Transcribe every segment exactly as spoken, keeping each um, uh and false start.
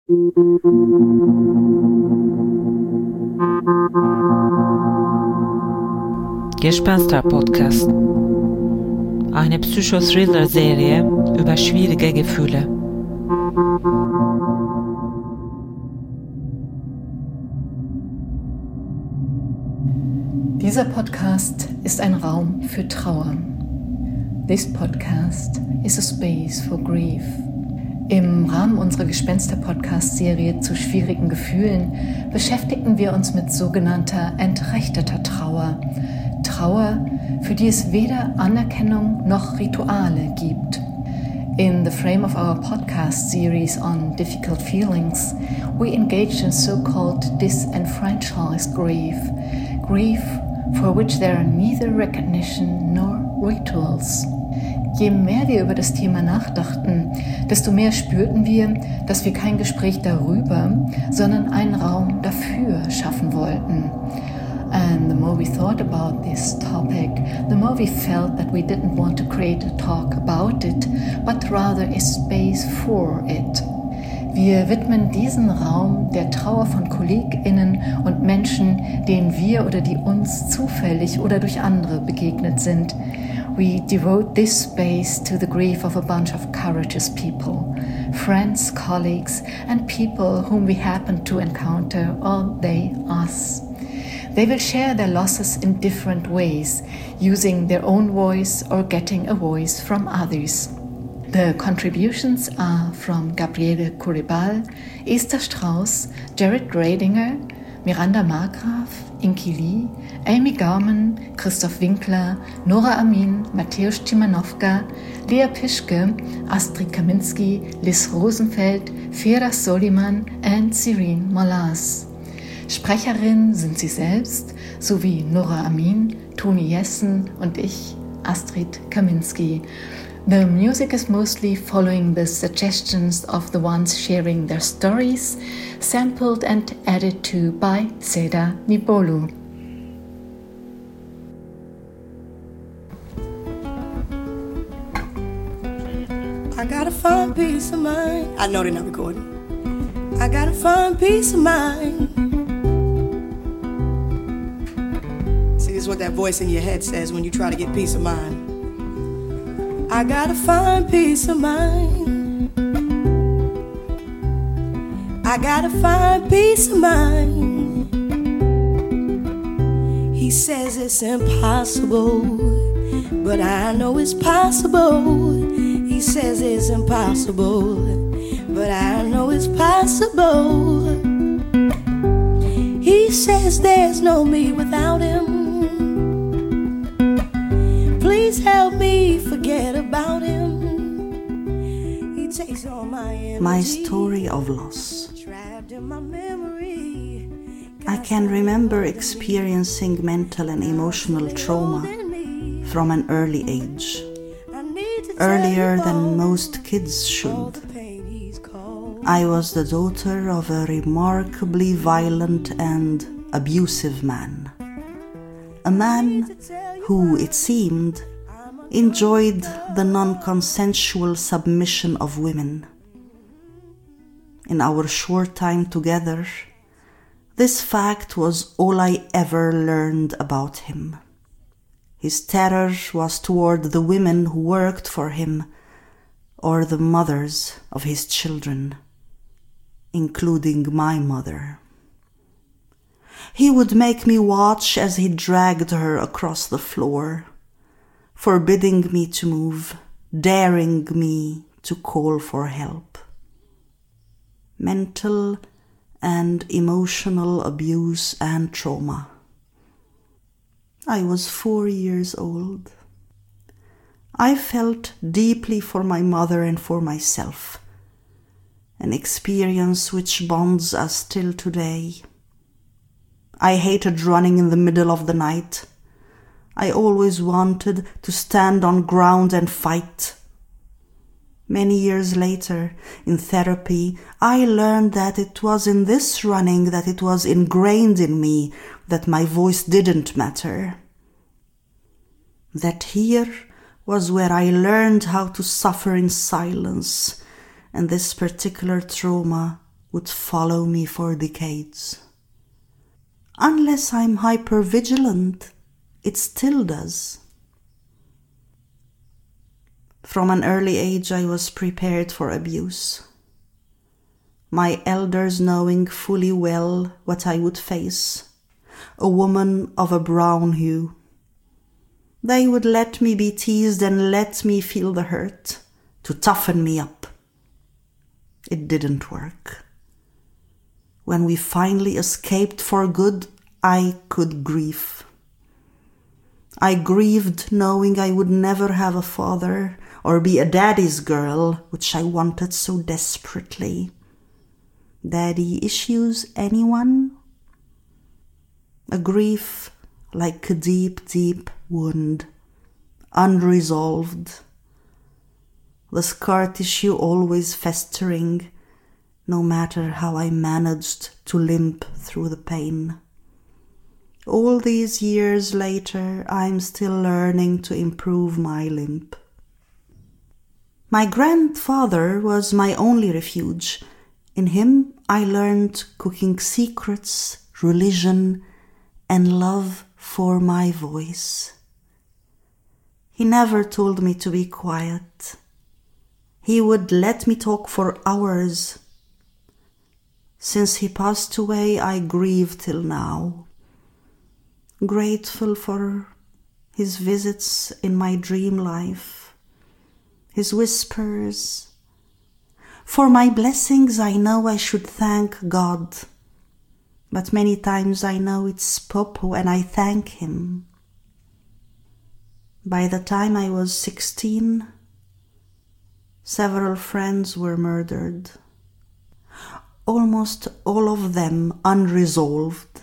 Gespenster-Podcast. Eine Psychothriller-Serie über schwierige Gefühle. Dieser Podcast ist ein Raum für Trauer. This podcast is a space for grief. Im Rahmen unserer Gespenster-Podcast-Serie zu schwierigen Gefühlen beschäftigten wir uns mit sogenannter entrechteter Trauer. Trauer, für die es weder Anerkennung noch Rituale gibt. In the frame of our podcast series on difficult feelings, we engaged in so-called disenfranchised grief, grief for which there are neither recognition nor rituals. Je mehr wir über das Thema nachdachten, desto mehr spürten wir, dass wir kein Gespräch darüber, sondern einen Raum dafür schaffen wollten. And the more we thought about this topic, the more we felt that we didn't want to create a talk about it, but rather a space for it. Wir widmen diesen Raum der Trauer von KollegInnen und Menschen, denen wir oder die uns zufällig oder durch andere begegnet sind. We devote this space to the grief of a bunch of courageous people, friends, colleagues, and people whom we happen to encounter, or they, us. They will share their losses in different ways, using their own voice or getting a voice from others. The contributions are from Gabriele Kuribal, Esther Strauss, Jared Gradinger, Miranda Margraf, Inki Lee, Amy Gauman, Christoph Winkler, Nora Amin, Mateusz Timanowka, Lea Pischke, Astrid Kaminski, Liz Rosenfeld, Firas Soliman and Sirene Molas. Sprecherin sind sie selbst, sowie Nora Amin, Toni Jessen und ich, Astrid Kaminski. The music is mostly following the suggestions of the ones sharing their stories, sampled and added to by Seda Nibolu. I gotta find peace of mind. I know they're not recording. I gotta find peace of mind. See, this is what that voice in your head says when you try to get peace of mind. I gotta find peace of mind. I gotta find peace of mind. He says it's impossible, but I know it's possible. He says it's impossible, but I know it's possible. He says there's no me without him. Please help me forget about him. He takes all my energy. My story of loss. I can remember experiencing mental and emotional trauma from an early age, earlier than most kids should. I was the daughter of a remarkably violent and abusive man. A man who, it seemed, enjoyed the non-consensual submission of women. In our short time together, this fact was all I ever learned about him. His terror was toward the women who worked for him or the mothers of his children, including my mother. He would make me watch as he dragged her across the floor, forbidding me to move, daring me to call for help. Mental and emotional abuse and trauma. I was four years old. I felt deeply for my mother and for myself, an experience which bonds us still today. I hated running in the middle of the night. I always wanted to stand on ground and fight. Many years later, in therapy, I learned that it was in this running that it was ingrained in me that my voice didn't matter. That here was where I learned how to suffer in silence, and this particular trauma would follow me for decades. Unless I'm hypervigilant, it still does. From an early age, I was prepared for abuse. My elders knowing fully well what I would face, a woman of a brown hue. They would let me be teased and let me feel the hurt, to toughen me up. It didn't work. When we finally escaped for good, I could grieve. I grieved knowing I would never have a father or be a daddy's girl, which I wanted so desperately. Daddy issues, anyone? A grief like a deep, deep wound, unresolved. The scar tissue always festering, no matter how I managed to limp through the pain. All these years later, I'm still learning to improve my limp. My grandfather was my only refuge. In him, I learned cooking secrets, religion, and love for my voice. He never told me to be quiet. He would let me talk for hours. Since he passed away, I grieve till now, grateful for his visits in my dream life, his whispers. For my blessings, I know I should thank God, but many times I know it's Popo and I thank him. By the time I was sixteen, several friends were murdered. Almost all of them unresolved.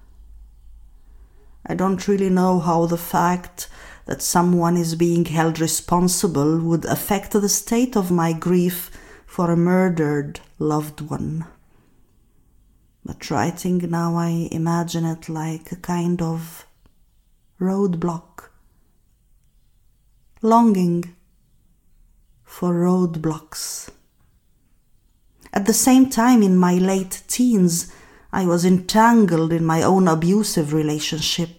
I don't really know how the fact that someone is being held responsible would affect the state of my grief for a murdered loved one. But writing now, I imagine it like a kind of roadblock. Longing for roadblocks. At the same time, in my late teens, I was entangled in my own abusive relationship.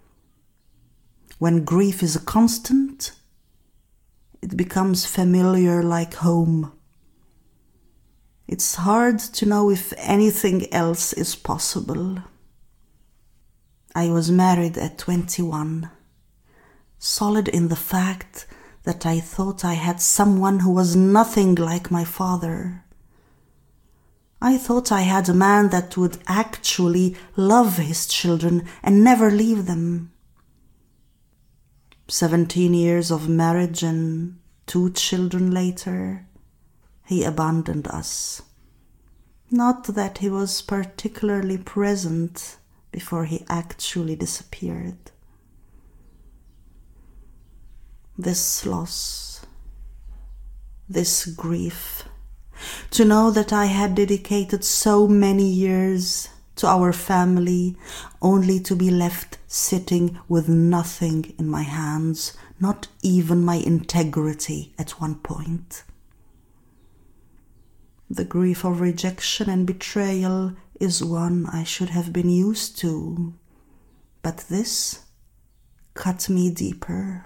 When grief is a constant, it becomes familiar like home. It's hard to know if anything else is possible. I was married at twenty-one, solid in the fact that I thought I had someone who was nothing like my father. I thought I had a man that would actually love his children and never leave them. Seventeen years of marriage and two children later, he abandoned us. Not that he was particularly present before he actually disappeared. This loss, this grief, to know that I had dedicated so many years to our family, only to be left sitting with nothing in my hands, not even my integrity at one point. The grief of rejection and betrayal is one I should have been used to, but this cut me deeper.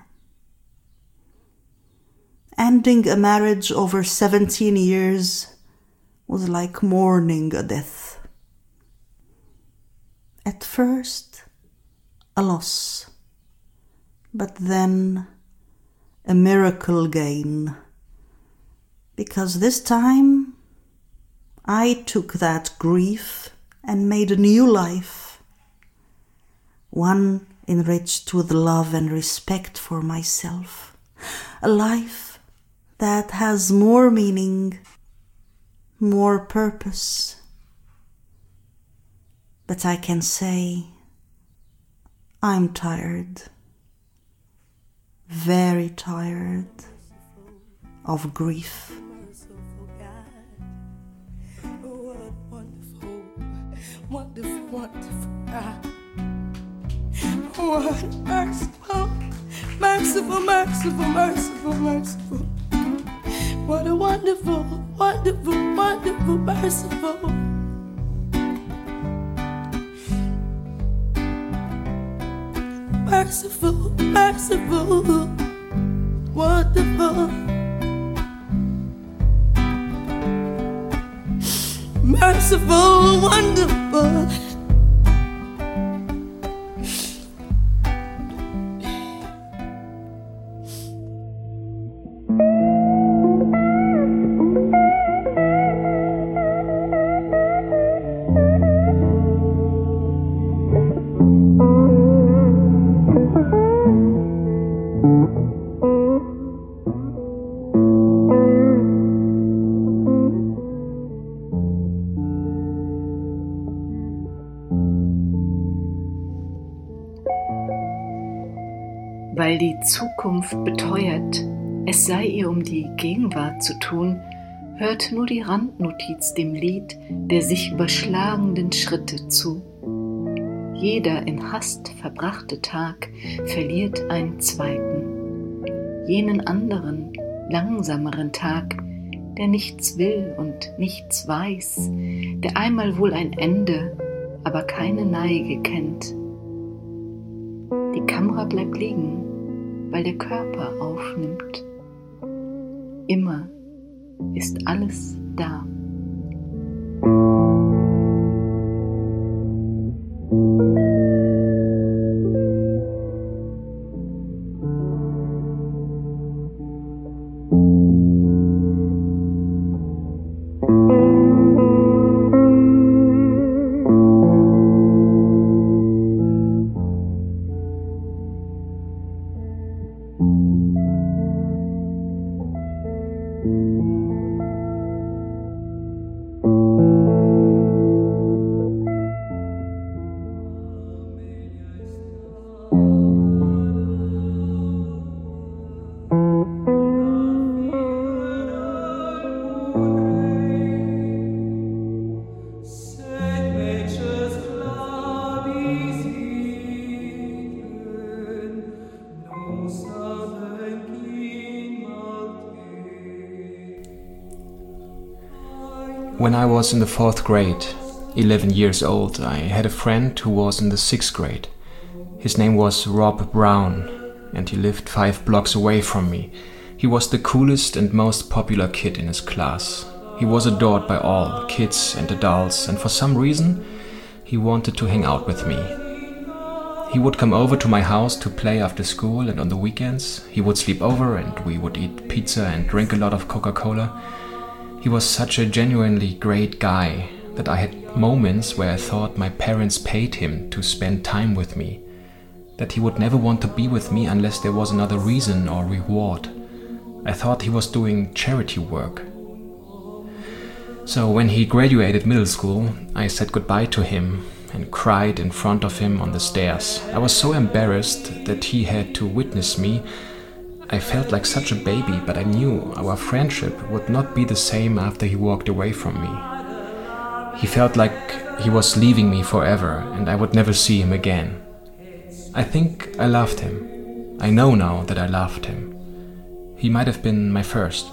Ending a marriage over seventeen years was like mourning a death. At first, a loss, but then a miracle gain, because this time I took that grief and made a new life, one enriched with love and respect for myself, a life that has more meaning, more purpose. But I can say, I'm tired, very tired of grief. Wonderful, wonderful God. What merciful, merciful, merciful, merciful, merciful. What a wonderful, wonderful, wonderful, merciful. Merciful, merciful, wonderful. Merciful, wonderful. Weil die Zukunft beteuert, es sei ihr um die Gegenwart zu tun, hört nur die Randnotiz dem Lied der sich überschlagenden Schritte zu. Jeder in Hast verbrachte Tag verliert einen zweiten, jenen anderen, langsameren Tag, der nichts will und nichts weiß, der einmal wohl ein Ende, aber keine Neige kennt. Die Kamera bleibt liegen, weil der Körper aufnimmt. Immer ist alles da. When I was in the fourth grade, eleven years old, I had a friend who was in the sixth grade. His name was Rob Brown, and he lived five blocks away from me. He was the coolest and most popular kid in his class. He was adored by all, kids and adults, and for some reason, he wanted to hang out with me. He would come over to my house to play after school, and on the weekends, he would sleep over and we would eat pizza and drink a lot of Coca-Cola. He was such a genuinely great guy that I had moments where I thought my parents paid him to spend time with me, that he would never want to be with me unless there was another reason or reward. I thought he was doing charity work. So when he graduated middle school, I said goodbye to him and cried in front of him on the stairs. I was so embarrassed that he had to witness me. I felt like such a baby, but I knew our friendship would not be the same after he walked away from me. He felt like he was leaving me forever and I would never see him again. I think I loved him. I know now that I loved him. He might have been my first.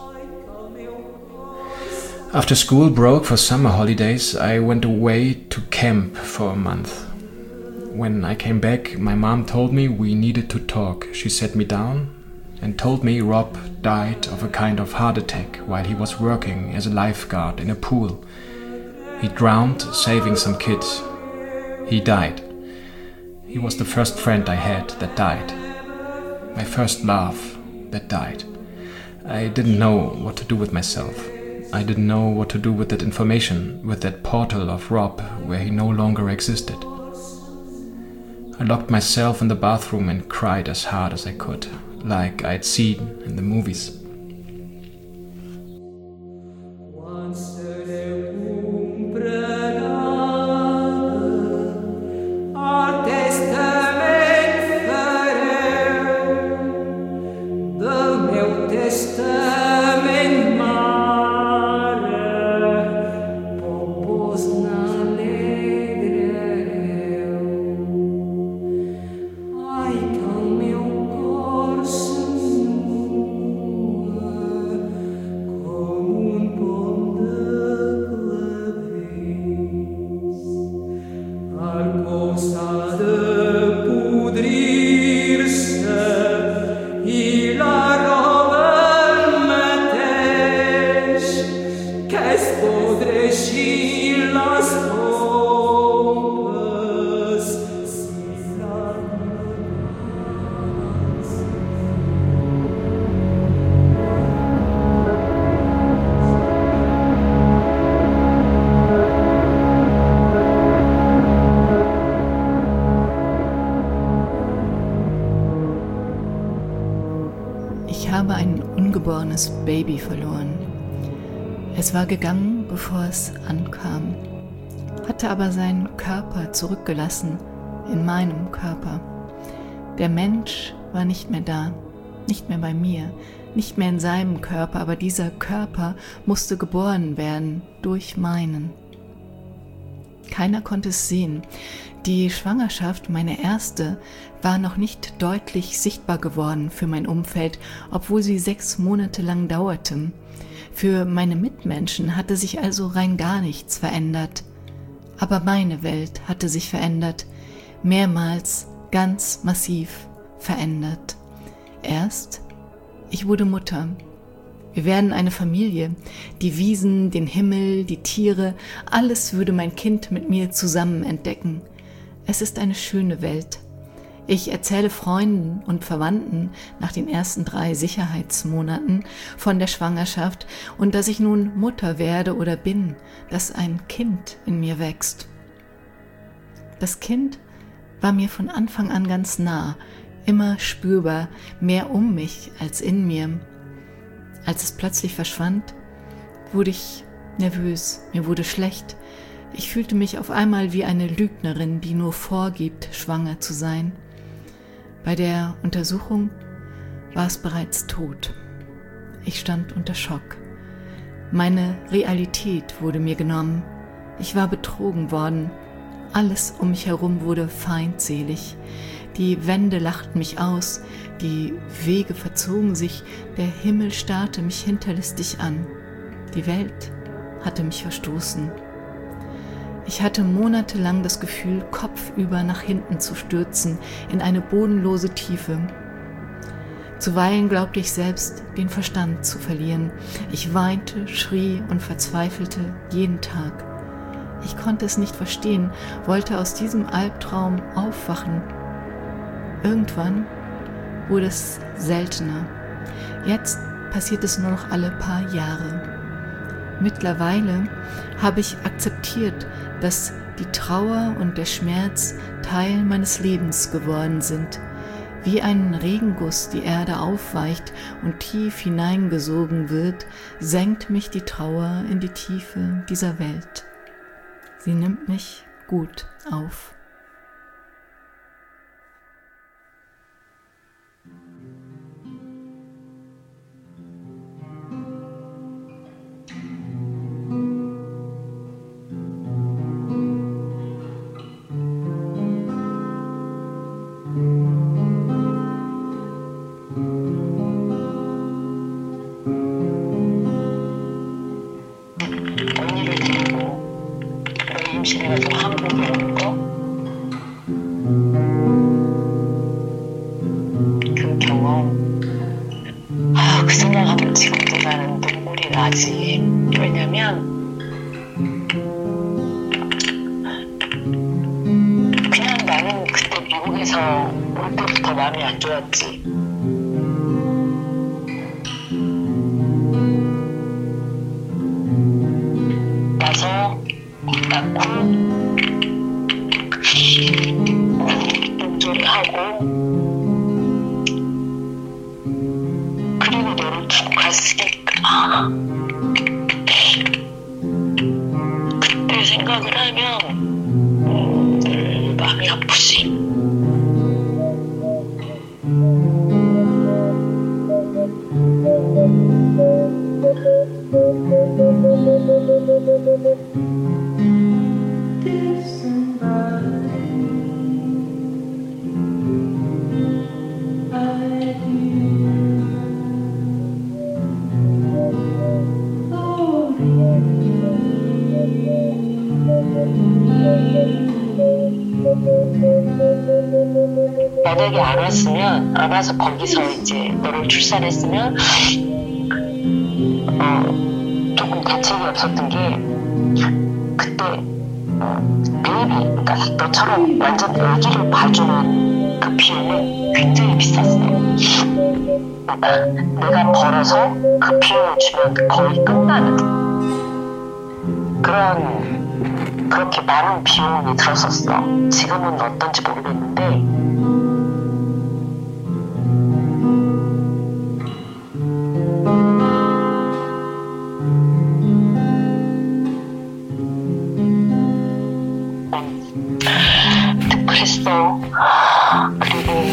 After school broke for summer holidays, I went away to camp for a month. When I came back, my mom told me we needed to talk. She sat me down and told me Rob died of a kind of heart attack while he was working as a lifeguard in a pool. He drowned saving some kids. He died. He was the first friend I had that died. My first love that died. I didn't know what to do with myself. I didn't know what to do with that information, with that portal of Rob where he no longer existed. I locked myself in the bathroom and cried as hard as I could, like I'd seen in the movies. Ai, tão meu coração. ungeborenes Baby verloren. Es war gegangen, bevor es ankam, hatte aber seinen Körper zurückgelassen in meinem Körper. Der Mensch war nicht mehr da, nicht mehr bei mir, nicht mehr in seinem Körper, aber dieser Körper musste geboren werden durch meinen. Keiner konnte es sehen. Die Schwangerschaft, meine erste, war noch nicht deutlich sichtbar geworden für mein Umfeld, obwohl sie sechs Monate lang dauerte. Für meine Mitmenschen hatte sich also rein gar nichts verändert. Aber meine Welt hatte sich verändert, mehrmals ganz massiv verändert. Erst, ich wurde Mutter. Wir werden eine Familie. Die Wiesen, den Himmel, die Tiere, alles würde mein Kind mit mir zusammen entdecken. Es ist eine schöne Welt. Ich erzähle Freunden und Verwandten nach den ersten drei Sicherheitsmonaten von der Schwangerschaft und dass ich nun Mutter werde oder bin, dass ein Kind in mir wächst. Das Kind war mir von Anfang an ganz nah, immer spürbar, mehr um mich als in mir. Als es plötzlich verschwand, wurde ich nervös, mir wurde schlecht. Ich fühlte mich auf einmal wie eine Lügnerin, die nur vorgibt, schwanger zu sein. Bei der Untersuchung war es bereits tot. Ich stand unter Schock. Meine Realität wurde mir genommen. Ich war betrogen worden. Alles um mich herum wurde feindselig. Die Wände lachten mich aus, die Wege verzogen sich, der Himmel starrte mich hinterlistig an. Die Welt hatte mich verstoßen. Ich hatte monatelang das Gefühl, kopfüber nach hinten zu stürzen, in eine bodenlose Tiefe. Zuweilen glaubte ich selbst, den Verstand zu verlieren. Ich weinte, schrie und verzweifelte jeden Tag. Ich konnte es nicht verstehen, wollte aus diesem Albtraum aufwachen. Irgendwann wurde es seltener. Jetzt passiert es nur noch alle paar Jahre. Mittlerweile habe ich akzeptiert, dass die Trauer und der Schmerz Teil meines Lebens geworden sind. Wie ein Regenguss die Erde aufweicht und tief hineingesogen wird, senkt mich die Trauer in die Tiefe dieser Welt. Sie nimmt mich gut auf. 임신해가지고 한국에 온 거, 그 경험, 아, 그 생각하면 지금도 나는 눈물이 나지. 왜냐면 그냥 나는 그때 미국에서 올 때부터 마음이 안 좋았지. 나서 낳고 용조리하고 그리고 너를 두고 갔으니까 그때 생각을 하면 음, 늘 마음이 아프지. 만약에 안 왔으면, 안 와서 거기서 이제 너를 출산했으면 어, 조금 대책이 없었던 게 그때 어, 베이비, 그러니까 너처럼 완전 애기를 봐주는 그 비용은 굉장히 비쌌어. 그러니까 내가 벌어서 그 비용을 주면 거의 끝나는 그런 그렇게 많은 비용이 들었었어. 지금은 어떤지 모르겠는데 울컥했어. 그리고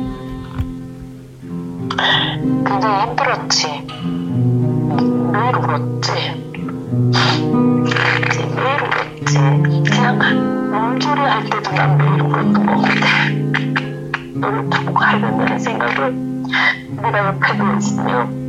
굉장히 힘들었지. 매일 울었지. 매일 울었지. 그냥 몸조리 할 때도 난 매일 울었던 것 같아. 너를 두고 가야 된다는 생각을 내가 옆에 누워있으면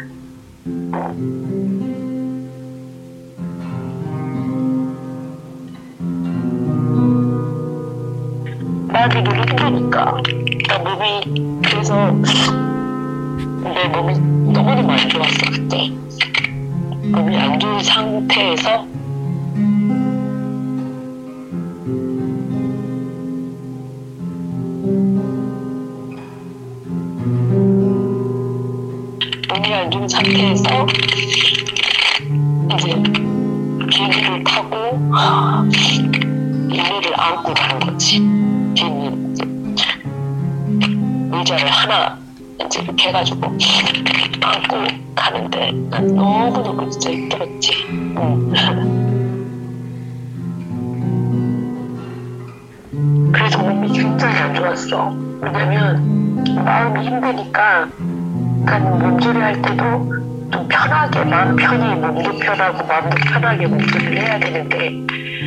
나한테 너무 힘드니까 나 몸이 그래서 내 몸이 너무너무 안 좋았어. 그때 몸이 안 좋은 상태에서 몸이 안 좋은 상태에서 이제 비행기를 타고 얘네를 안고 가는 거지. 비행기 이제 의자를 하나 이제 이렇게 해가지고 안고 가는데 난 너무너무 진짜 힘들었지. 응. 그래서 몸이 굉장히 안 좋았어. 왜냐면 마음이 힘드니까 난 몸조리 할 때도 좀 편하게 마음 편히 몸도 편하고 마음도 편하게 몸조리를 해야 되는데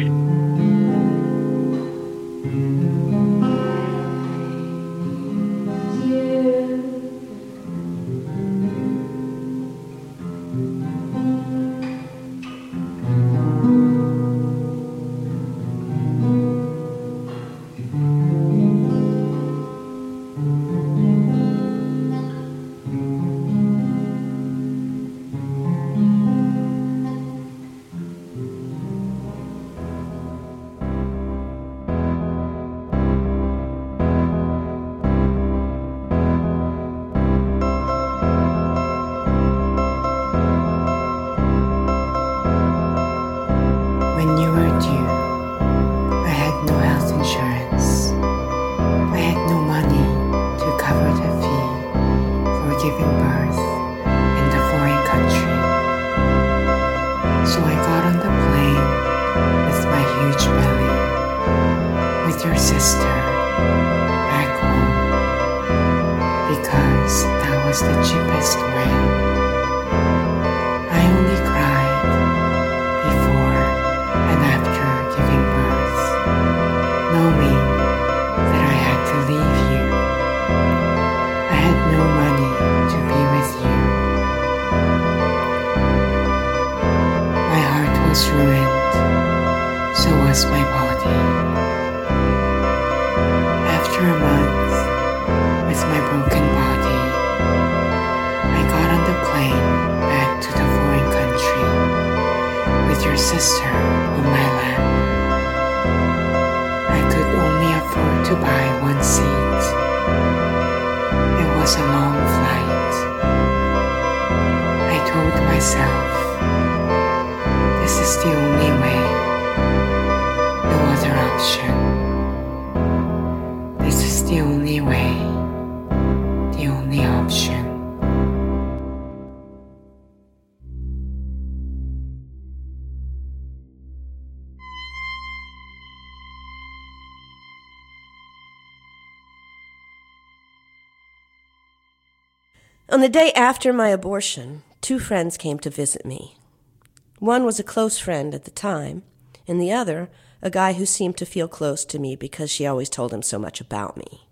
On the day after my abortion, two friends came to visit me. One was a close friend at the time, and the other, a guy who seemed to feel close to me because she always told him so much about me.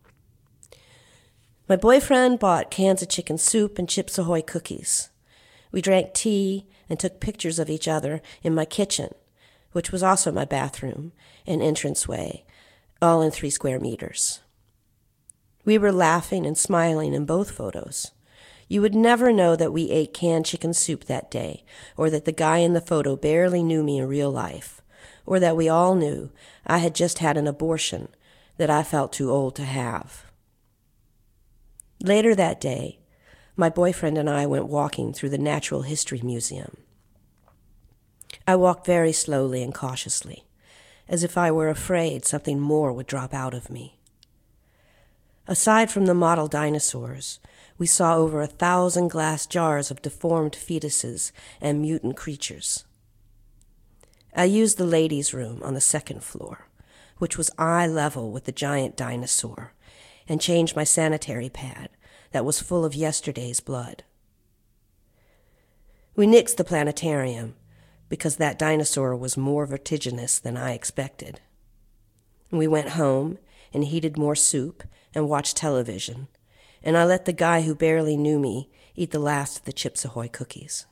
My boyfriend bought cans of chicken soup and Chips Ahoy cookies. We drank tea and took pictures of each other in my kitchen, which was also my bathroom and entranceway, all in three square meters. We were laughing and smiling in both photos. You would never know that we ate canned chicken soup that day, or that the guy in the photo barely knew me in real life, or that we all knew I had just had an abortion that I felt too old to have. Later that day, my boyfriend and I went walking through the Natural History Museum. I walked very slowly and cautiously, as if I were afraid something more would drop out of me. Aside from the model dinosaurs, we saw over a thousand glass jars of deformed fetuses and mutant creatures. I used the ladies' room on the second floor, which was eye level with the giant dinosaur, and change my sanitary pad that was full of yesterday's blood. We nixed the planetarium because that dinosaur was more vertiginous than I expected. We went home and heated more soup and watched television, and I let the guy who barely knew me eat the last of the Chips Ahoy cookies.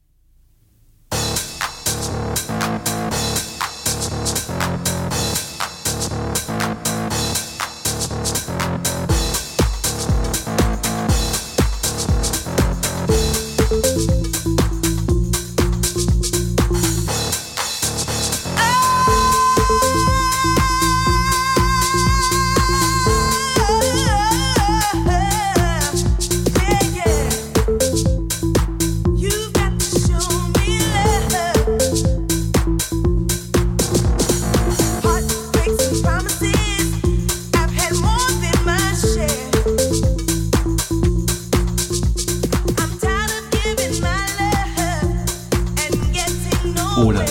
Ole.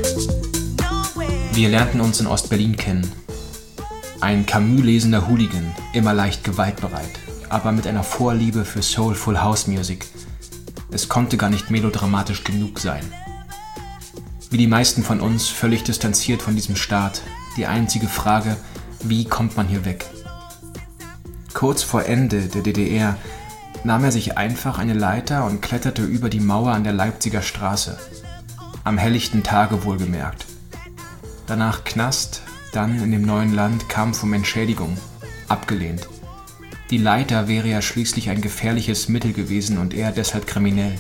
Wir lernten uns in Ostberlin kennen. Ein Camus-lesender Hooligan, immer leicht gewaltbereit, aber mit einer Vorliebe für Soulful House Music. Es konnte gar nicht melodramatisch genug sein. Wie die meisten von uns völlig distanziert von diesem Staat, die einzige Frage, wie kommt man hier weg? Kurz vor Ende der D D R nahm er sich einfach eine Leiter und kletterte über die Mauer an der Leipziger Straße. Am helllichten Tage wohlgemerkt. Danach Knast, dann in dem neuen Land Kampf um Entschädigung. Abgelehnt. Die Leiter wäre ja schließlich ein gefährliches Mittel gewesen und er deshalb kriminell.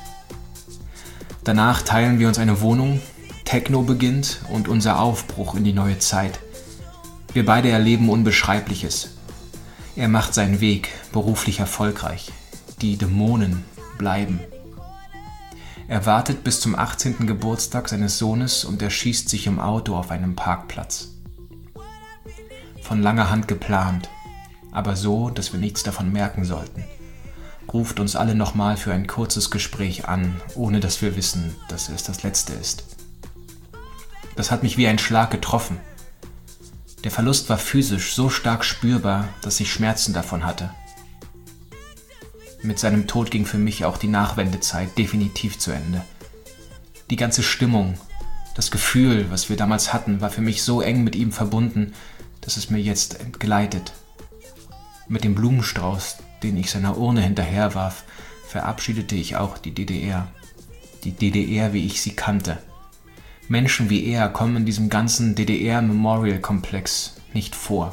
Danach teilen wir uns eine Wohnung, Techno beginnt und unser Aufbruch in die neue Zeit. Wir beide erleben Unbeschreibliches. Er macht seinen Weg, beruflich erfolgreich. Die Dämonen bleiben. Er wartet bis zum achtzehnten Geburtstag seines Sohnes und erschießt sich im Auto auf einem Parkplatz. Von langer Hand geplant, aber so, dass wir nichts davon merken sollten. Ruft uns alle nochmal für ein kurzes Gespräch an, ohne dass wir wissen, dass es das letzte ist. Das hat mich wie ein Schlag getroffen. Der Verlust war physisch so stark spürbar, dass ich Schmerzen davon hatte. Mit seinem Tod ging für mich auch die Nachwendezeit definitiv zu Ende. Die ganze Stimmung, das Gefühl, was wir damals hatten, war für mich so eng mit ihm verbunden, dass es mir jetzt entgleitet. Mit dem Blumenstrauß, den ich seiner Urne hinterherwarf, verabschiedete ich auch die D D R. Die D D R, wie ich sie kannte. Menschen wie er kommen in diesem ganzen D D R-Memorial-Komplex nicht vor.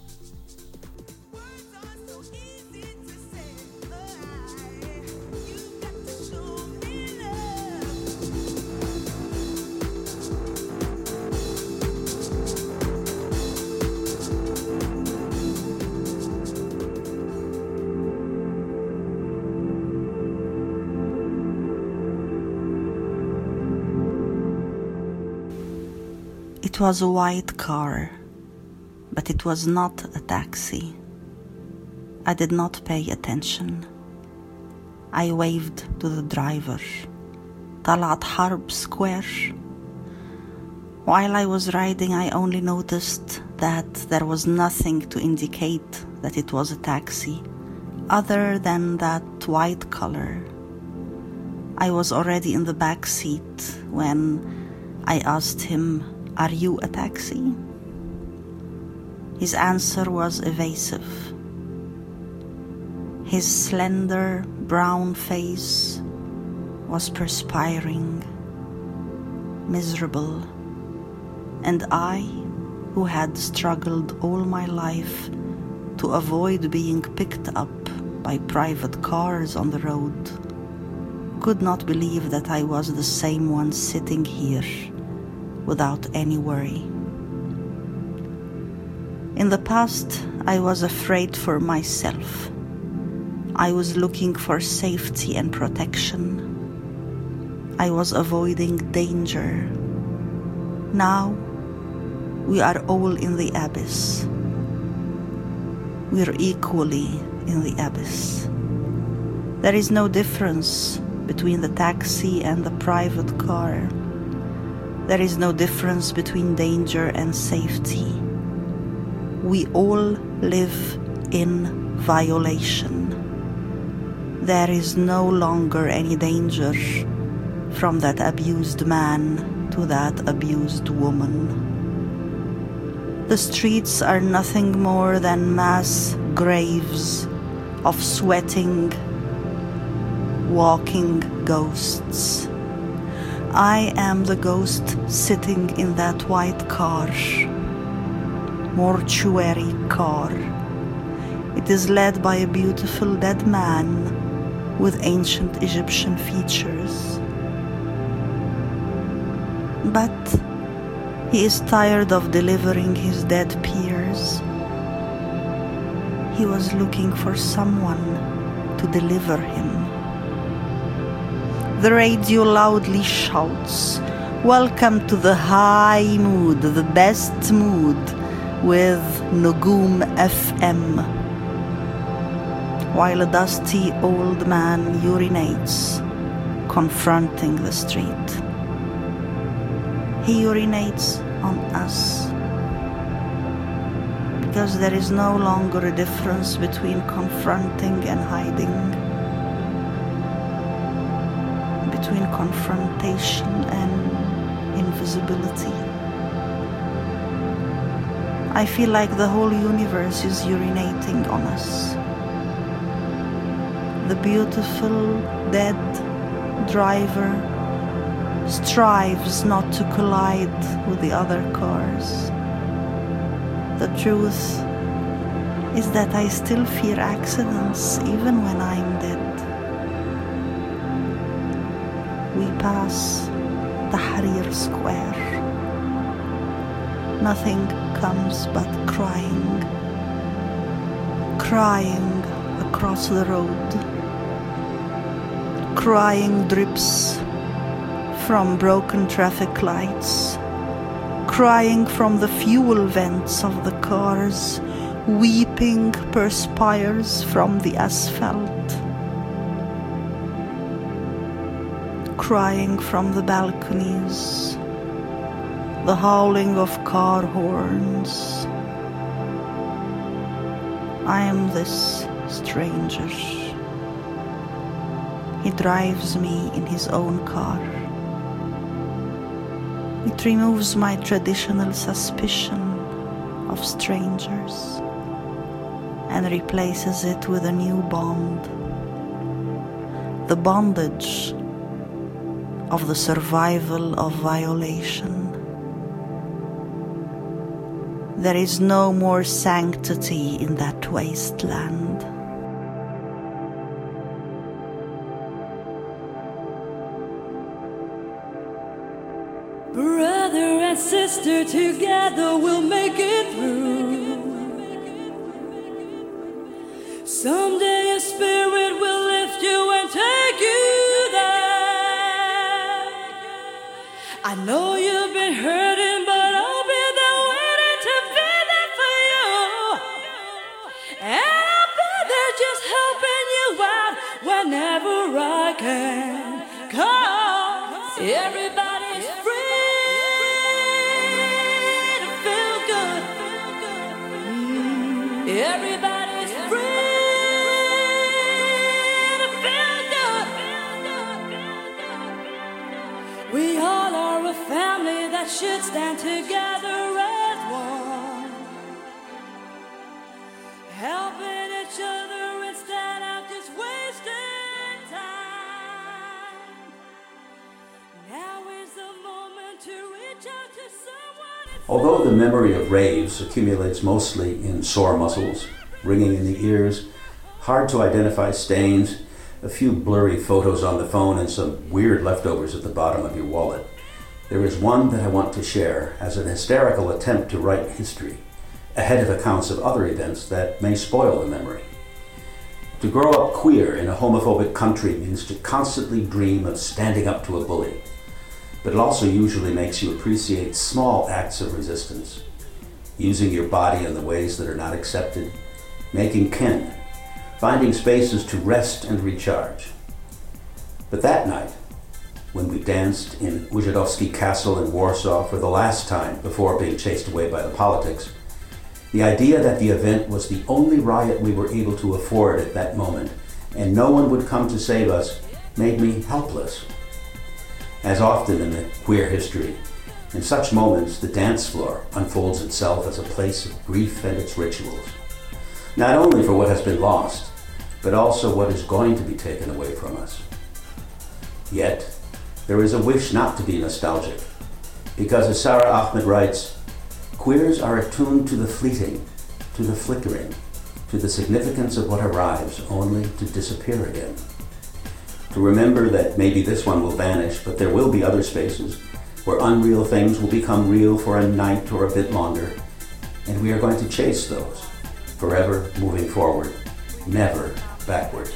It was a white car, but it was not a taxi. I did not pay attention. I waved to the driver. Talat Harb Square. While I was riding, I only noticed that there was nothing to indicate that it was a taxi, other than that white color. I was already in the back seat when I asked him, "Are you a taxi?" His answer was evasive. His slender brown face was perspiring, miserable, and I, who had struggled all my life to avoid being picked up by private cars on the road, could not believe that I was the same one sitting here without any worry. In the past, I was afraid for myself. I was looking for safety and protection. I was avoiding danger. Now, we are all in the abyss. We're equally in the abyss. There is no difference between the taxi and the private car. There is no difference between danger and safety. we all live in violation. There is no longer any danger from that abused man to that abused woman. The streets are nothing more than mass graves of sweating, walking ghosts. I am the ghost sitting in that white car, mortuary car. It is led by a beautiful dead man with ancient Egyptian features. But he is tired of delivering his dead peers. He was looking for someone to deliver him. The radio loudly shouts, "Welcome to the high mood, the best mood, with Nugum F M." While a dusty old man urinates, confronting the street. He urinates on us, because there is no longer a difference between confronting and hiding, between confrontation and invisibility. I feel like the whole universe is urinating on us. The beautiful dead driver strives not to collide with the other cars. The truth is that I still fear accidents even when I'm dead. We pass Tahrir Square. Nothing comes but crying. Crying across the road. Crying drips from broken traffic lights, crying from the fuel vents of the cars, weeping perspires from the asphalt, crying from the balconies, the howling of car horns. I am this stranger. He drives me in his own car. It removes my traditional suspicion of strangers and replaces it with a new bond. The bondage of the survival of violation. There is no more sanctity in that wasteland. Brother and sister, together we'll make it through. Someday your spirit will lift you and take you there. I know you've been hurting, but I'll be there waiting to be there for you. And I'll be there just helping you out whenever I can. 'Cause everybody's free. Everybody's free to feel good. We all are a family that should stand together as one, helping each other instead of just wasting time. Now is the moment to reach out to someone. Although the memory of raves accumulates mostly in sore muscles, ringing in the ears, hard to identify stains, a few blurry photos on the phone, and some weird leftovers at the bottom of your wallet, there is one that I want to share as an hysterical attempt to write history, ahead of accounts of other events that may spoil the memory. To grow up queer in a homophobic country means to constantly dream of standing up to a bully. But it also usually makes you appreciate small acts of resistance, using your body in the ways that are not accepted, making kin, finding spaces to rest and recharge. But that night, when we danced in Ujazdowski Castle in Warsaw for the last time before being chased away by the politics, The idea that the event was the only riot we were able to afford at that moment, and no one would come to save us, made me helpless. As often in the queer history, in such moments the dance floor unfolds itself as a place of grief and its rituals, not only for what has been lost, but also what is going to be taken away from us. Yet, there is a wish not to be nostalgic, because as Sarah Ahmed writes, queers are attuned to the fleeting, to the flickering, to the significance of what arrives only to disappear again. To remember that maybe this one will vanish, but there will be other spaces where unreal things will become real for a night or a bit longer, and we are going to chase those, forever moving forward, never backward.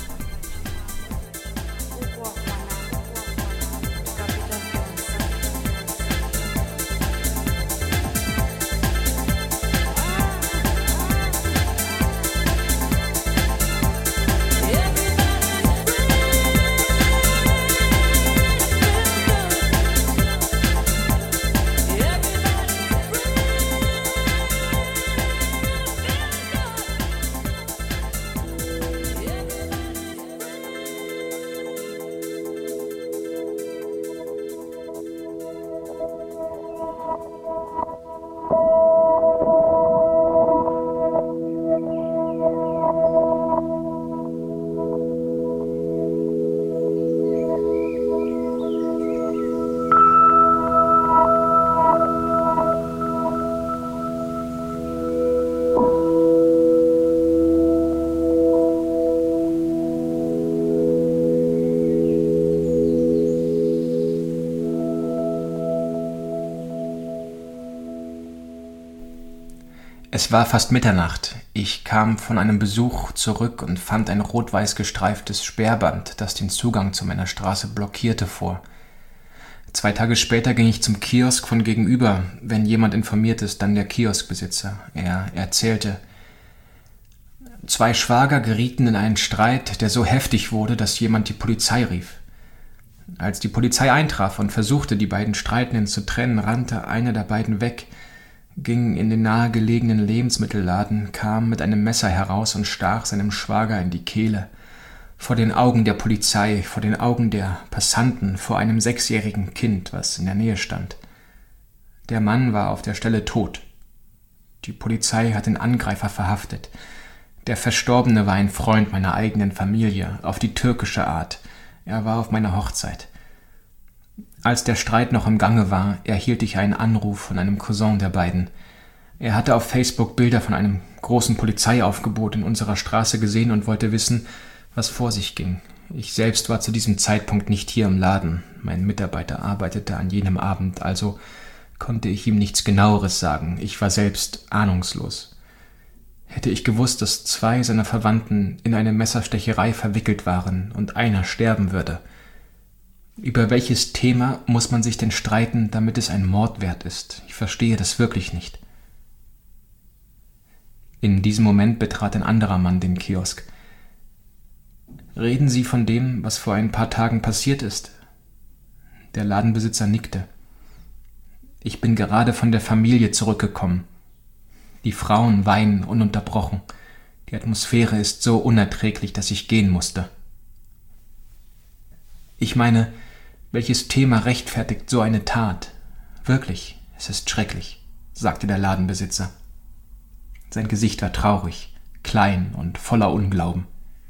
Es war fast Mitternacht. Ich kam von einem Besuch zurück und fand ein rot-weiß gestreiftes Sperrband, das den Zugang zu meiner Straße blockierte, vor. Zwei Tage später ging ich zum Kiosk von gegenüber. Wenn jemand informiert ist, dann der Kioskbesitzer. Er erzählte: Zwei Schwager gerieten in einen Streit, der so heftig wurde, dass jemand die Polizei rief. Als die Polizei eintraf und versuchte, die beiden Streitenden zu trennen, rannte einer der beiden weg, ging in den nahegelegenen Lebensmittelladen, kam mit einem Messer heraus und stach seinem Schwager in die Kehle. Vor den Augen der Polizei, vor den Augen der Passanten, vor einem sechsjährigen Kind, was in der Nähe stand. Der Mann war auf der Stelle tot. Die Polizei hat den Angreifer verhaftet. Der Verstorbene war ein Freund meiner eigenen Familie, auf die türkische Art. Er war auf meiner Hochzeit. Als der Streit noch im Gange war, erhielt ich einen Anruf von einem Cousin der beiden. Er hatte auf Facebook Bilder von einem großen Polizeiaufgebot in unserer Straße gesehen und wollte wissen, was vor sich ging. Ich selbst war zu diesem Zeitpunkt nicht hier im Laden. Mein Mitarbeiter arbeitete an jenem Abend, also konnte ich ihm nichts Genaueres sagen. Ich war selbst ahnungslos. Hätte ich gewusst, dass zwei seiner Verwandten in eine Messerstecherei verwickelt waren und einer sterben würde. Über welches Thema muss man sich denn streiten, damit es ein Mord wert ist? Ich verstehe das wirklich nicht. In diesem Moment betrat ein anderer Mann den Kiosk. Reden Sie von dem, was vor ein paar Tagen passiert ist? Der Ladenbesitzer nickte. Ich bin gerade von der Familie zurückgekommen. Die Frauen weinen ununterbrochen. Die Atmosphäre ist so unerträglich, dass ich gehen musste. Ich meine, welches Thema rechtfertigt so eine Tat? Wirklich, es ist schrecklich, sagte der Ladenbesitzer. Sein Gesicht war traurig, klein und voller Unglauben.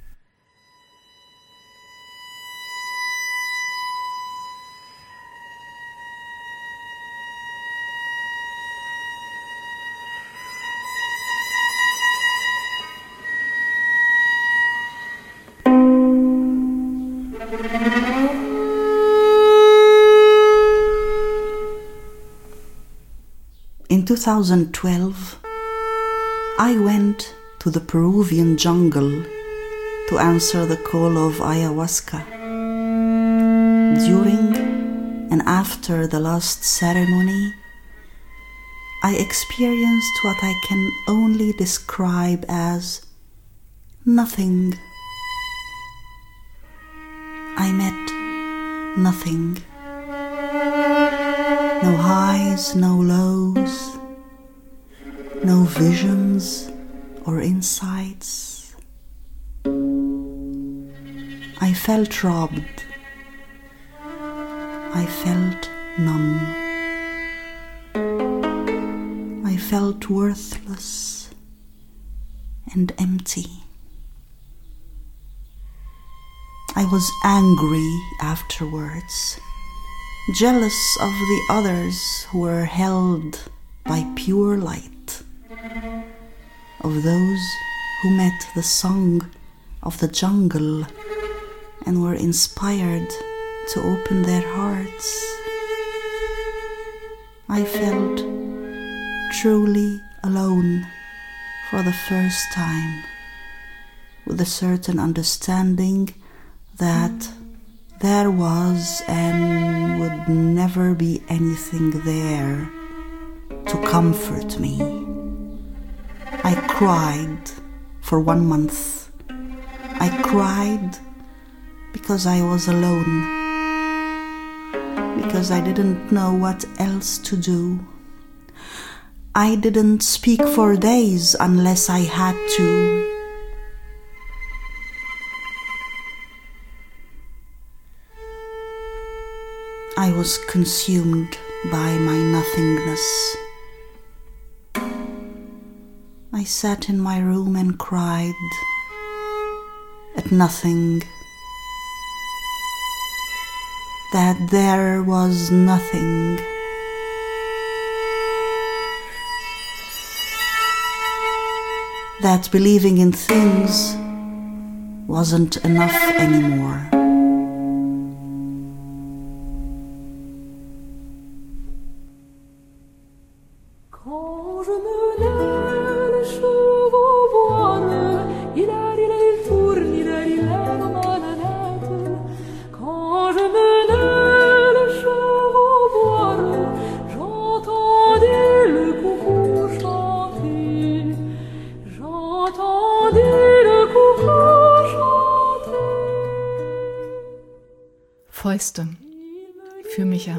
In two thousand twelve, I went to the Peruvian jungle to answer the call of ayahuasca. During and after the last ceremony, I experienced what I can only describe as nothing. I met nothing. No highs, no lows. no visions or insights. I felt robbed. I felt numb. I felt worthless and empty. I was angry afterwards, jealous of the others who were held by pure light, of those who met the song of the jungle and were inspired to open their hearts. I felt truly alone for the first time, with a certain understanding that there was and would never be anything there to comfort me. I cried for one month. I cried because I was alone, because I didn't know what else to do. I didn't speak for days unless I had to. I was consumed by my nothingness. I sat in my room and cried at nothing, that there was nothing. That believing in things wasn't enough anymore. Fäuste für Micha.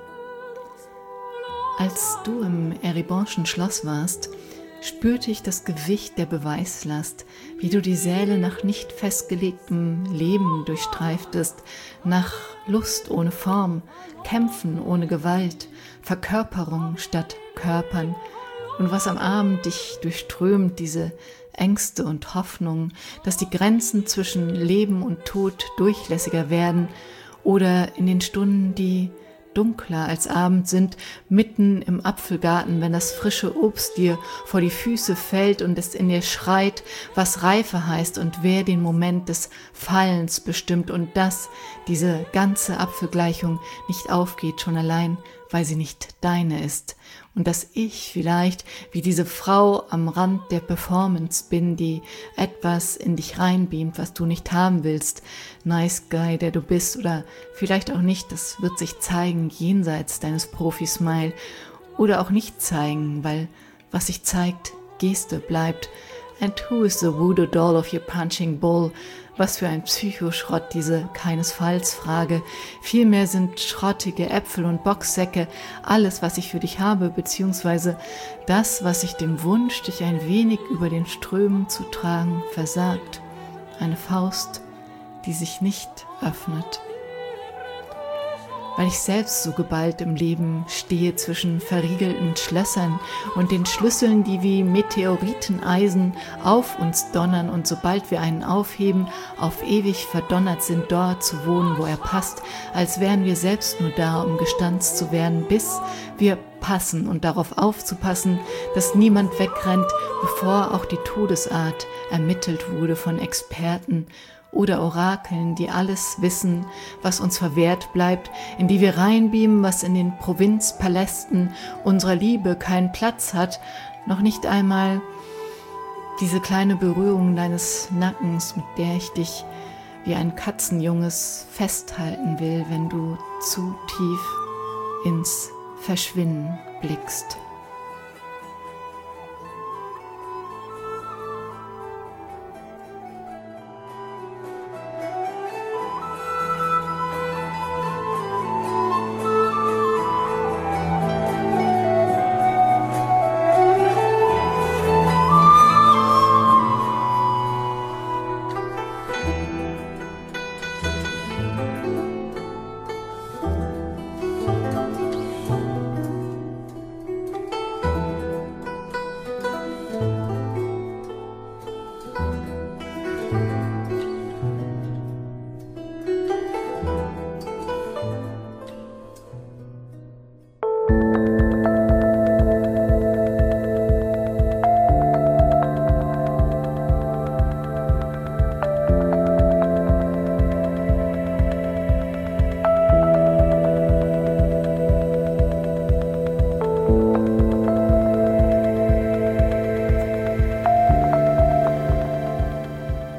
Als du im Eribonschen Schloss warst, spürte ich das Gewicht der Beweislast, wie du die Säle nach nicht festgelegtem Leben durchstreiftest, nach Lust ohne Form, Kämpfen ohne Gewalt, Verkörperung statt Körpern, und was am Abend dich durchströmt, diese Ängste und Hoffnungen, dass die Grenzen zwischen Leben und Tod durchlässiger werden, oder in den Stunden, die dunkler als Abend sind, mitten im Apfelgarten, wenn das frische Obst dir vor die Füße fällt und es in dir schreit, was Reife heißt und wer den Moment des Fallens bestimmt, und dass diese ganze Apfelgleichung nicht aufgeht, schon allein, weil sie nicht deine ist, und dass ich vielleicht wie diese Frau am Rand der Performance bin, die etwas in dich reinbeamt, was du nicht haben willst, Nice Guy, der du bist, oder vielleicht auch nicht, das wird sich zeigen jenseits deines Profi-Smile, oder auch nicht zeigen, weil was sich zeigt, Geste bleibt. And who is the voodoo doll of your punching bowl? Was für ein Psychoschrott, diese Keinesfalls-Frage. Vielmehr sind schrottige Äpfel und Boxsäcke alles, was ich für dich habe, beziehungsweise das, was ich dem Wunsch, dich ein wenig über den Strömen zu tragen, versagt. Eine Faust, die sich nicht öffnet. Weil ich selbst so geballt im Leben stehe zwischen verriegelten Schlössern und den Schlüsseln, die wie Meteoriteneisen auf uns donnern und sobald wir einen aufheben, auf ewig verdonnert sind, dort zu wohnen, wo er passt, als wären wir selbst nur da, um gestanzt zu werden, bis wir passen, und darauf aufzupassen, dass niemand wegrennt, bevor auch die Todesart ermittelt wurde von Experten oder Orakeln, die alles wissen, was uns verwehrt bleibt, in die wir reinbeamen, was in den Provinzpalästen unserer Liebe keinen Platz hat, noch nicht einmal diese kleine Berührung deines Nackens, mit der ich dich wie ein Katzenjunges festhalten will, wenn du zu tief ins Verschwinden blickst.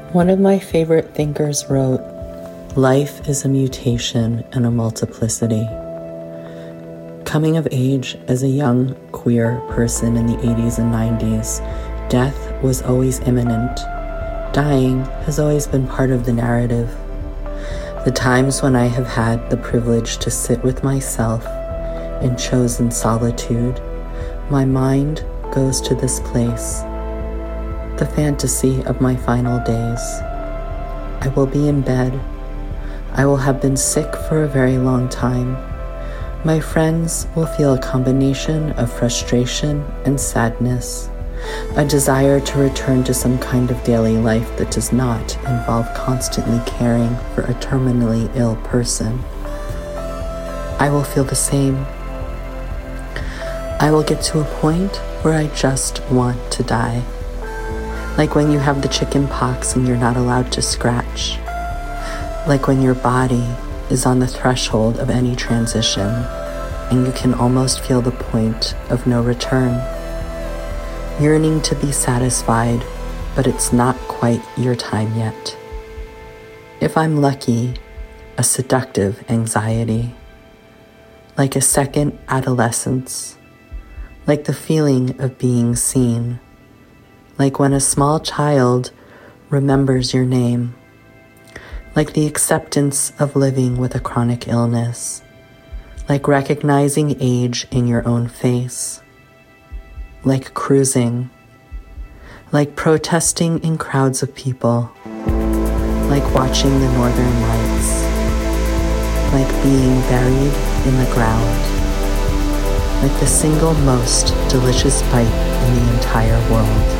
One of my favorite thinkers wrote, "Life is a mutation and a multiplicity." Coming of age as a young queer person in the eighties and nineties, death was always imminent. Dying has always been part of the narrative. The times when I have had the privilege to sit with myself in chosen solitude, my mind goes to this place, the fantasy of my final days. I will be in bed. I will have been sick for a very long time. My friends will feel a combination of frustration and sadness, a desire to return to some kind of daily life that does not involve constantly caring for a terminally ill person. I will feel the same. I will get to a point where I just want to die. Like when you have the chicken pox and you're not allowed to scratch. Like when your body is on the threshold of any transition and you can almost feel the point of no return. Yearning to be satisfied, but it's not quite your time yet. If I'm lucky, a seductive anxiety. Like a second adolescence. Like the feeling of being seen. Like when a small child remembers your name. Like the acceptance of living with a chronic illness, like recognizing age in your own face, like cruising, like protesting in crowds of people, like watching the northern lights, like being buried in the ground, like the single most delicious bite in the entire world.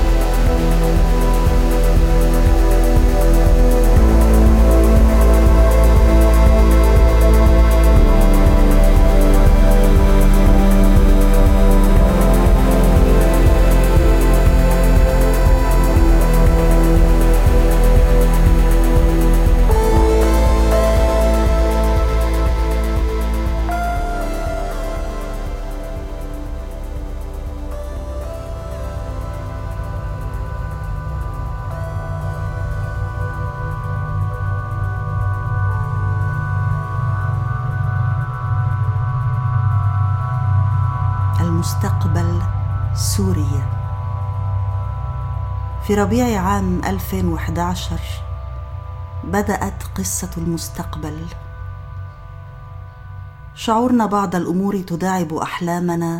المستقبل سوريا. في ربيع عام ألفين وإحدى عشر بدأت قصة المستقبل. شعرنا بعض الأمور تداعب أحلامنا،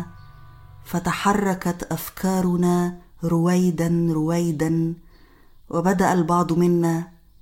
فتحركت أفكارنا رويدا رويدا، وبدأ البعض منا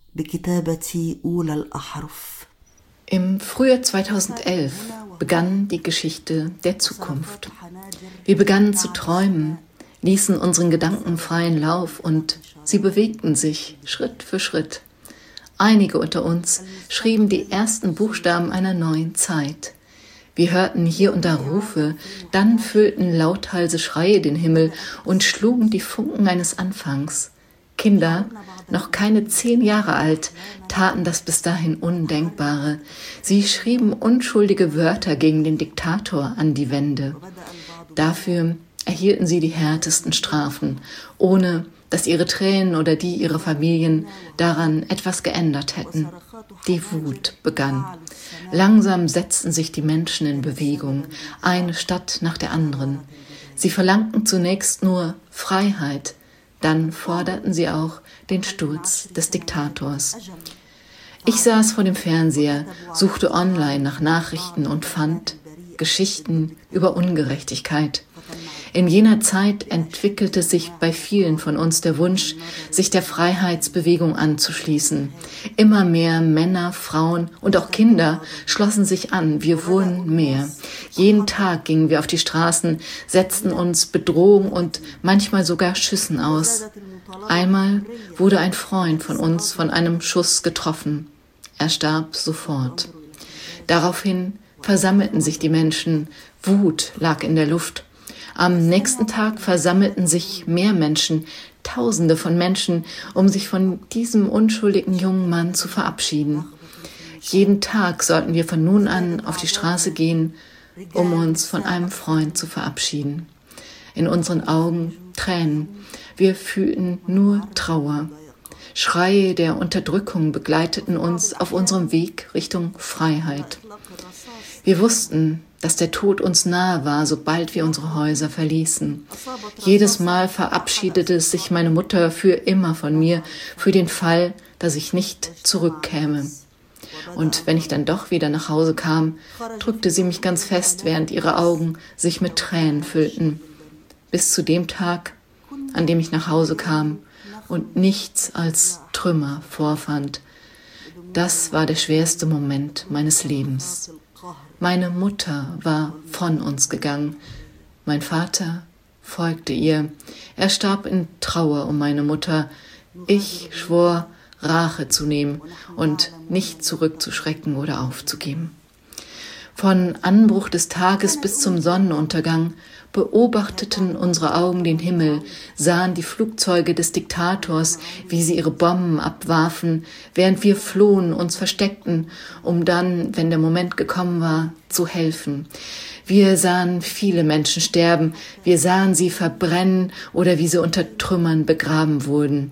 بكتابة أولى الأحرف. Im Frühjahr zweitausendelf begann die Geschichte der Zukunft. Wir begannen zu träumen, ließen unseren Gedanken freien Lauf und sie bewegten sich Schritt für Schritt. Einige unter uns schrieben die ersten Buchstaben einer neuen Zeit. Wir hörten hier und da Rufe, dann füllten lauthals Schreie den Himmel und schlugen die Funken eines Anfangs. Kinder, noch keine zehn Jahre alt, taten das bis dahin Undenkbare. Sie schrieben unschuldige Wörter gegen den Diktator an die Wände. Dafür erhielten sie die härtesten Strafen, ohne dass ihre Tränen oder die ihrer Familien daran etwas geändert hätten. Die Wut begann. Langsam setzten sich die Menschen in Bewegung, eine Stadt nach der anderen. Sie verlangten zunächst nur Freiheit, dann forderten sie auch den Sturz des Diktators. Ich saß vor dem Fernseher, suchte online nach Nachrichten und fand Geschichten über Ungerechtigkeit. In jener Zeit entwickelte sich bei vielen von uns der Wunsch, sich der Freiheitsbewegung anzuschließen. Immer mehr Männer, Frauen und auch Kinder schlossen sich an. Wir wurden mehr. Jeden Tag gingen wir auf die Straßen, setzten uns Bedrohung und manchmal sogar Schüssen aus. Einmal wurde ein Freund von uns von einem Schuss getroffen. Er starb sofort. Daraufhin versammelten sich die Menschen. Wut lag in der Luft. Am nächsten Tag versammelten sich mehr Menschen, Tausende von Menschen, um sich von diesem unschuldigen jungen Mann zu verabschieden. Jeden Tag sollten wir von nun an auf die Straße gehen, um uns von einem Freund zu verabschieden. In unseren Augen Tränen. Wir fühlten nur Trauer. Schreie der Unterdrückung begleiteten uns auf unserem Weg Richtung Freiheit. Wir wussten, dass der Tod uns nahe war, sobald wir unsere Häuser verließen. Jedes Mal verabschiedete sich meine Mutter für immer von mir, für den Fall, dass ich nicht zurückkäme. Und wenn ich dann doch wieder nach Hause kam, drückte sie mich ganz fest, während ihre Augen sich mit Tränen füllten. Bis zu dem Tag, an dem ich nach Hause kam und nichts als Trümmer vorfand. Das war der schwerste Moment meines Lebens. Meine Mutter war von uns gegangen. Mein Vater folgte ihr. Er starb in Trauer um meine Mutter. Ich schwor, Rache zu nehmen und nicht zurückzuschrecken oder aufzugeben. Von Anbruch des Tages bis zum Sonnenuntergang beobachteten unsere Augen den Himmel, sahen die Flugzeuge des Diktators, wie sie ihre Bomben abwarfen, während wir flohen, uns versteckten, um dann, wenn der Moment gekommen war, zu helfen. Wir sahen viele Menschen sterben, wir sahen sie verbrennen oder wie sie unter Trümmern begraben wurden.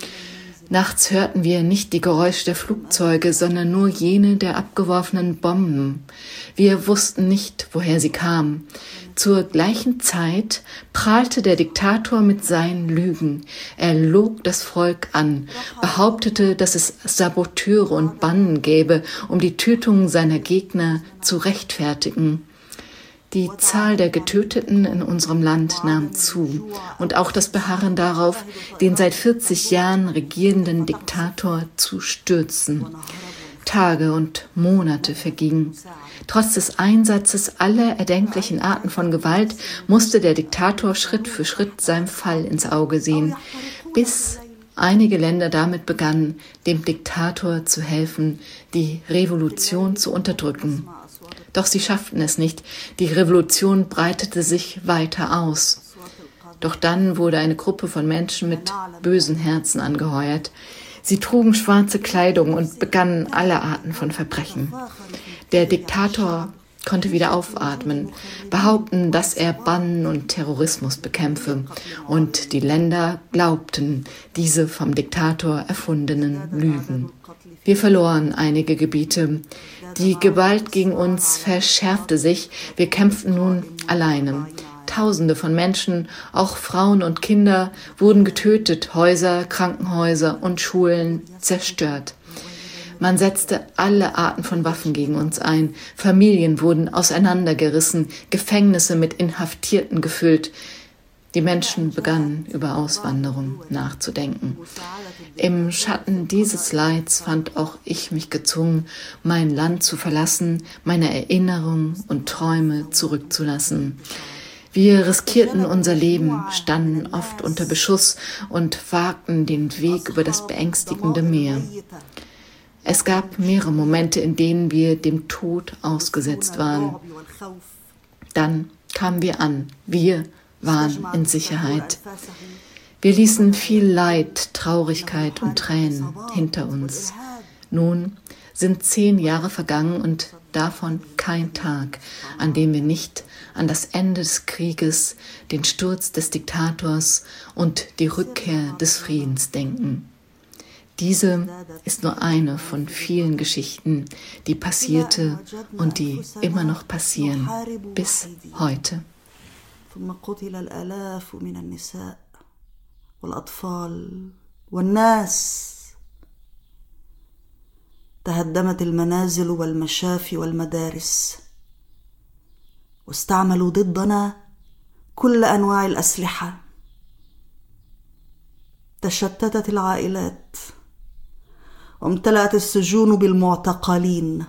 Nachts hörten wir nicht die Geräusche der Flugzeuge, sondern nur jene der abgeworfenen Bomben. Wir wussten nicht, woher sie kamen. Zur gleichen Zeit prahlte der Diktator mit seinen Lügen. Er log das Volk an, behauptete, dass es Saboteure und Banden gäbe, um die Tötung seiner Gegner zu rechtfertigen. Die Zahl der Getöteten in unserem Land nahm zu und auch das Beharren darauf, den seit vierzig Jahren regierenden Diktator zu stürzen. Tage und Monate vergingen. Trotz des Einsatzes aller erdenklichen Arten von Gewalt musste der Diktator Schritt für Schritt seinem Fall ins Auge sehen, bis einige Länder damit begannen, dem Diktator zu helfen, die Revolution zu unterdrücken. Doch sie schafften es nicht. Die Revolution breitete sich weiter aus. Doch dann wurde eine Gruppe von Menschen mit bösen Herzen angeheuert. Sie trugen schwarze Kleidung und begannen alle Arten von Verbrechen. Der Diktator konnte wieder aufatmen, behaupten, dass er Bannen und Terrorismus bekämpfe. Und die Länder glaubten diese vom Diktator erfundenen Lügen. Wir verloren einige Gebiete. Die Gewalt gegen uns verschärfte sich. Wir kämpften nun alleine. Tausende von Menschen, auch Frauen und Kinder, wurden getötet, Häuser, Krankenhäuser und Schulen zerstört. Man setzte alle Arten von Waffen gegen uns ein. Familien wurden auseinandergerissen, Gefängnisse mit Inhaftierten gefüllt. Die Menschen begannen, über Auswanderung nachzudenken. Im Schatten dieses Leids fand auch ich mich gezwungen, mein Land zu verlassen, meine Erinnerungen und Träume zurückzulassen. Wir riskierten unser Leben, standen oft unter Beschuss und wagten den Weg über das beängstigende Meer. Es gab mehrere Momente, in denen wir dem Tod ausgesetzt waren. Dann kamen wir an. Wir waren in Sicherheit. Wir ließen viel Leid, Traurigkeit und Tränen hinter uns. Nun sind zehn Jahre vergangen und davon kein Tag, an dem wir nicht an das Ende des Krieges, den Sturz des Diktators und die Rückkehr des Friedens denken. Diese ist nur eine von vielen Geschichten, die passierte und die immer noch passieren, bis heute. ثم قتل الآلاف من النساء والأطفال والناس. تهدمت المنازل والمشافي والمدارس، واستعملوا ضدنا كل أنواع الأسلحة. تشتتت العائلات وامتلأت السجون بالمعتقلين،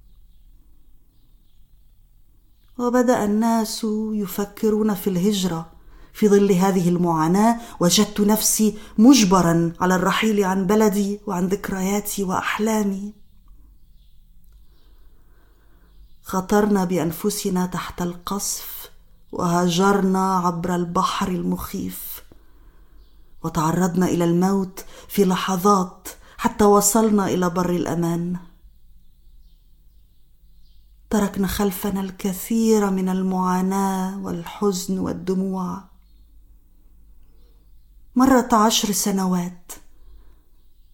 وبدأ الناس يفكرون في الهجرة. في ظل هذه المعاناة وجدت نفسي مجبرا على الرحيل عن بلدي وعن ذكرياتي وأحلامي. خطرنا بأنفسنا تحت القصف وهاجرنا عبر البحر المخيف، وتعرضنا إلى الموت في لحظات حتى وصلنا إلى بر الأمان. تركنا خلفنا الكثير من المعاناة والحزن والدموع. مرت عشر سنوات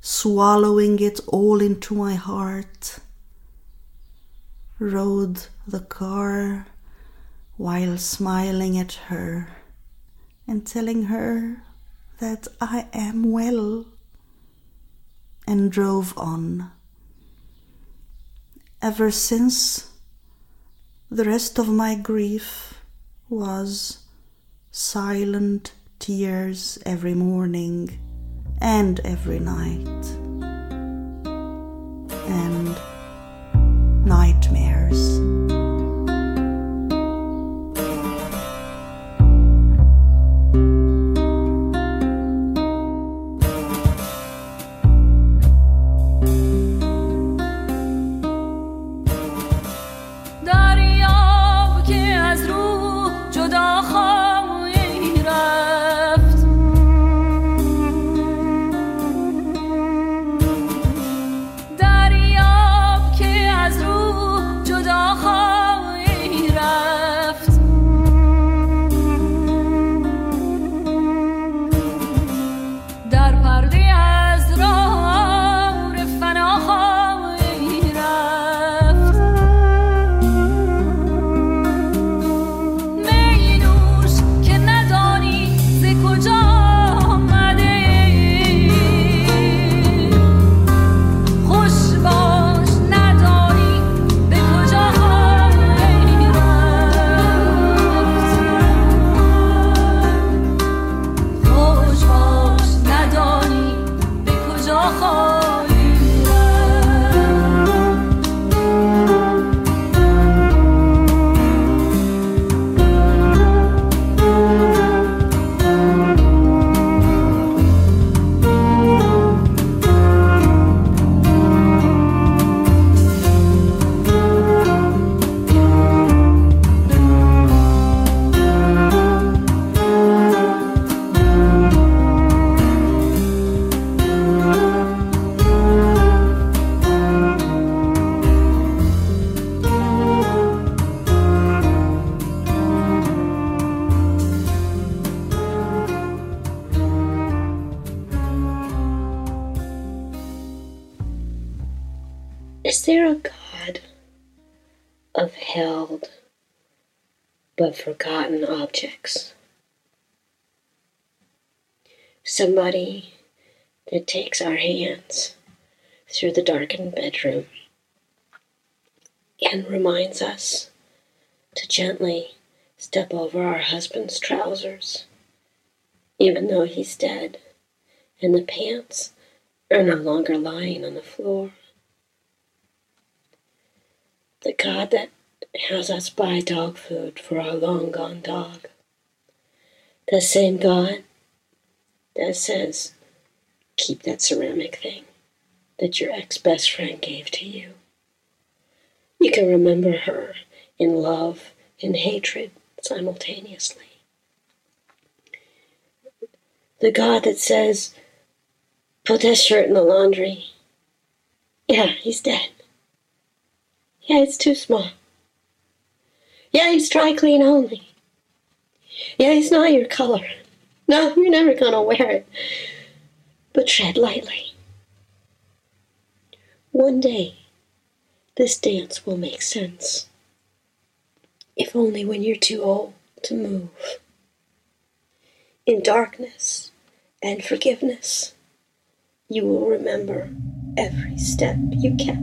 swallowing it all into my heart, rode the car while smiling at her and telling her that I am well, and drove on. Ever since, the rest of my grief was silent tears every morning and every night, and nightmares. Is there a God of held but forgotten objects? Somebody that takes our hands through the darkened bedroom and reminds us to gently step over our husband's trousers, even though he's dead and the pants are no longer lying on the floor. The God that has us buy dog food for our long-gone dog. The same God that says, keep that ceramic thing that your ex-best friend gave to you. You can remember her in love and hatred simultaneously. The God that says, put that shirt in the laundry. Yeah, he's dead. Yeah, it's too small. Yeah, he's dry clean only. Yeah, he's not your color. No, you're never gonna wear it. But tread lightly. One day, this dance will make sense. If only when you're too old to move. In darkness and forgiveness, you will remember every step you kept.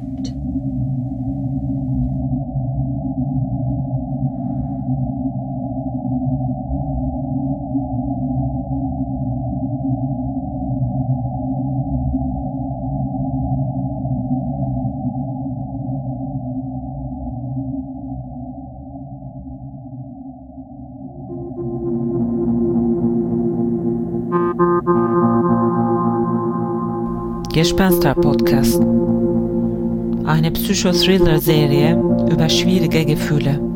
Gespenster-Podcast. Eine Psychothriller-Serie über schwierige Gefühle.